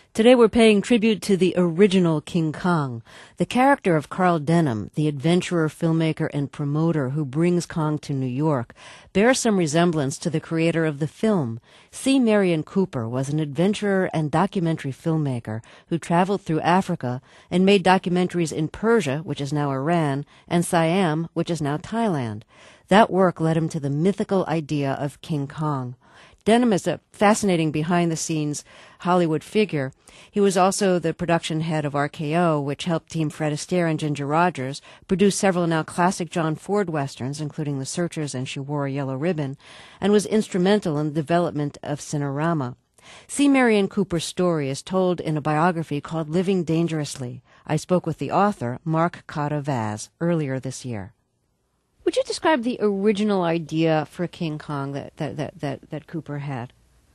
Today we're paying tribute to the original King Kong. The character of Carl Denham, the adventurer, filmmaker, and promoter who brings Kong to New York, bears some resemblance to the creator of the film. C. Merian Cooper was an adventurer and documentary filmmaker who traveled through Africa and made documentaries in Persia, which is now Iran, and Siam, which is now Thailand. That work led him to the mythical idea of King Kong. Denham is a fascinating behind-the-scenes Hollywood figure. He was also the production head of RKO, which helped Team Fred Astaire and Ginger Rogers produce several now classic John Ford westerns, including The Searchers and She Wore a Yellow Ribbon, and was instrumental in the development of Cinerama. C. Merian Cooper's story is told in a biography called Living Dangerously. I spoke with the author, Mark Cotta-Vaz, earlier this year. Would you describe the original idea for King Kong that Cooper had?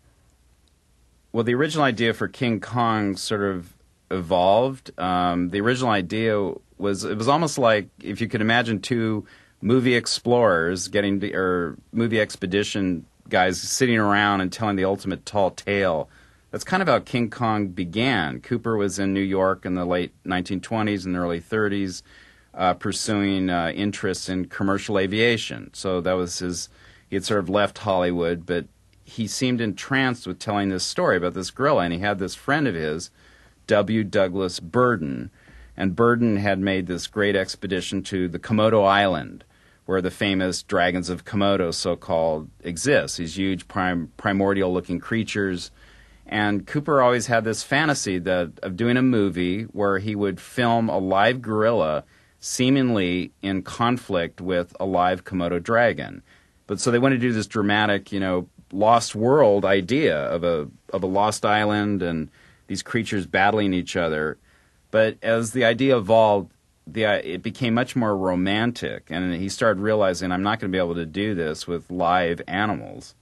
Well, the original idea for King Kong sort of evolved. The original idea was, it was almost like if you could imagine two movie explorers or movie expedition guys sitting around and telling the ultimate tall tale. That's kind of how King Kong began. Cooper was in New York in the late 1920s and early 30s. Pursuing interests in commercial aviation. So that was he had sort of left Hollywood, but he seemed entranced with telling this story about this gorilla, and he had this friend of his, W. Douglas Burden, and Burden had made this great expedition to the Komodo Island, where the famous dragons of Komodo, so-called, exist, these huge primordial-looking creatures. And Cooper always had this fantasy of doing a movie where he would film a live gorilla seemingly in conflict with a live Komodo dragon. But so they wanted to do this dramatic, lost world idea of a lost island and these creatures battling each other. But as the idea evolved, it became much more romantic, and he started realizing, I'm not going to be able to do this with live animals.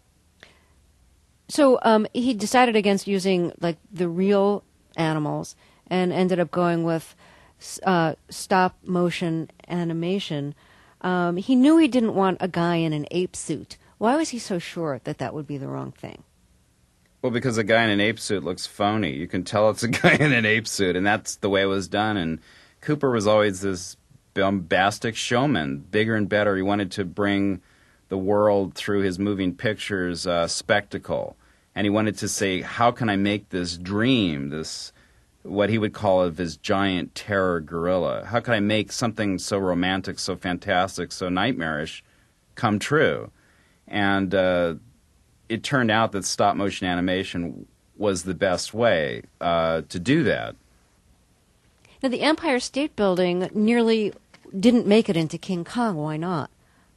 So he decided against using the real animals and ended up going with stop motion animation. He knew he didn't want a guy in an ape suit. Why was he so sure that would be the wrong thing? Well, because a guy in an ape suit looks phony. You can tell it's a guy in an ape suit, and that's the way it was done. And Cooper was always this bombastic showman, bigger and better. He wanted to bring the world through his moving pictures spectacle. And he wanted to say, how can I make this dream, this what he would call of his giant terror gorilla? How can I make something so romantic, so fantastic, so nightmarish come true? And it turned out that stop-motion animation was the best way to do that. Now, the Empire State Building nearly didn't make it into King Kong. Why not?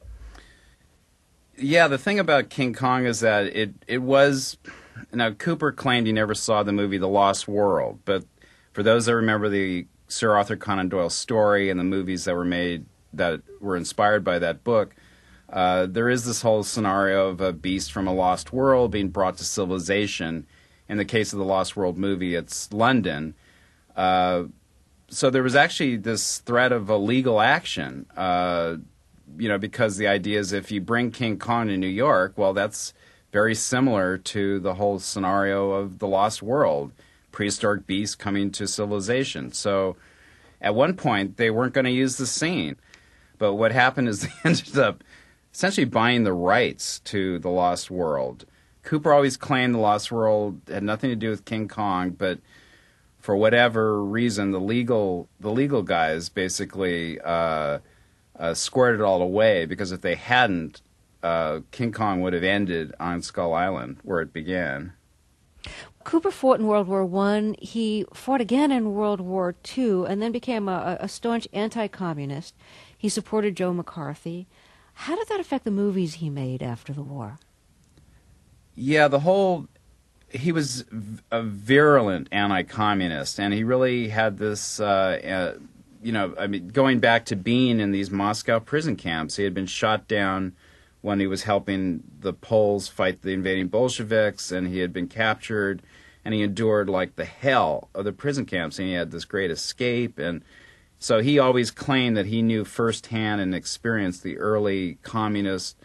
Yeah, the thing about King Kong is that it was... Now, Cooper claimed he never saw the movie The Lost World, but for those that remember the Sir Arthur Conan Doyle story and the movies that were made that were inspired by that book, there is this whole scenario of a beast from a lost world being brought to civilization. In the case of the Lost World movie, it's London. So there was actually this threat of a legal action, because the idea is if you bring King Kong to New York, well, that's very similar to the whole scenario of the Lost World. Prehistoric beasts coming to civilization. So at one point, they weren't going to use the scene. But what happened is they ended up essentially buying the rights to the Lost World. Cooper always claimed the Lost World had nothing to do with King Kong, but for whatever reason, the legal guys basically squared it all away, because if they hadn't, King Kong would have ended on Skull Island, where it began. Cooper fought in World War I. He fought again in World War II and then became a staunch anti-communist. He supported Joe McCarthy. How did that affect the movies he made after the war? Yeah, he was a virulent anti-communist, and he really had this, going back to being in these Moscow prison camps. He had been shot down when he was helping the Poles fight the invading Bolsheviks, and he had been captured, and he endured the hell of the prison camps, and he had this great escape. And so he always claimed that he knew firsthand and experienced the early communist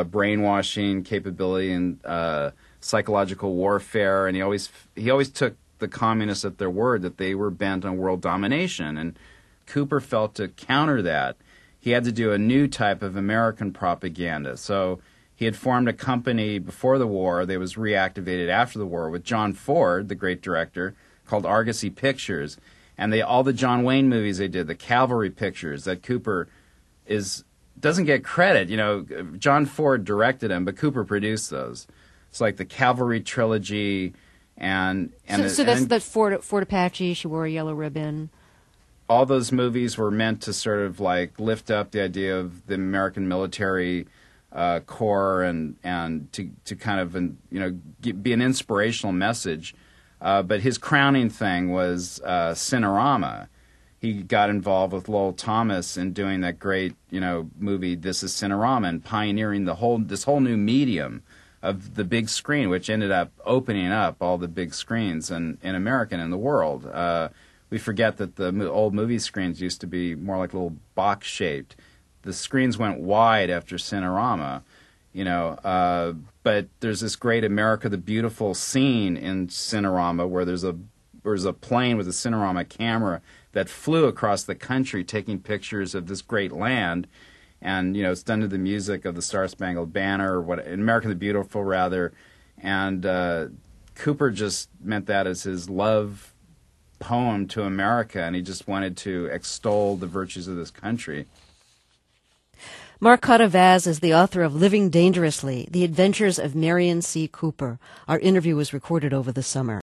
brainwashing capability and psychological warfare, and he always took the communists at their word, that they were bent on world domination. And Cooper felt to counter that, he had to do a new type of American propaganda. So he had formed a company before the war that was reactivated after the war with John Ford, the great director, called Argosy Pictures. And all the John Wayne movies they did, the Cavalry pictures that Cooper doesn't get credit. You know, John Ford directed them, but Cooper produced those. It's like the Cavalry trilogy, so that's the Fort Apache. She wore a yellow ribbon. All those movies were meant to sort of like lift up the idea of the American military corps and to kind of be an inspirational message. But his crowning thing was Cinerama. He got involved with Lowell Thomas in doing that great, movie This Is Cinerama, and pioneering this whole new medium of the big screen, which ended up opening up all the big screens in America and in the world. We forget that the old movie screens used to be more like little box-shaped. The screens went wide after Cinerama, but there's this great America the Beautiful scene in Cinerama where there's a plane with a Cinerama camera that flew across the country taking pictures of this great land. And, it's done to the music of the Star-Spangled Banner, or America the Beautiful, rather. And Cooper just meant that as his love poem to America, and he just wanted to extol the virtues of this country. Mark Cotta-Vaz is the author of Living Dangerously, The Adventures of Merian C. Cooper. Our interview was recorded over the summer.